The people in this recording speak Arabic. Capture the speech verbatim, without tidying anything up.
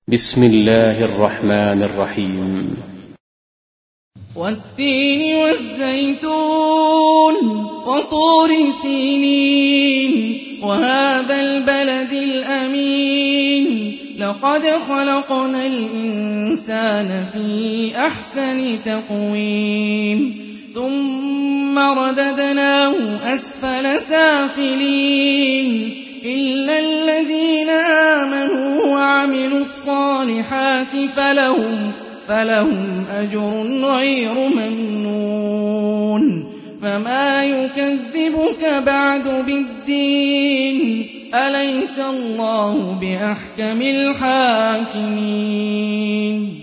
بسم الله الرحمن الرحيم. والتين والزيتون وطور سينين وهذا البلد الأمين لقد خلقنا الإنسان في أحسن تقويم ثم رددناه أسفل سافلين إلا الذين آمنوا وعملوا الصالحات فلهم فلهم أجر غير ممنون فما يكذبك بعد بالدين أليس الله بأحكم الحاكمين.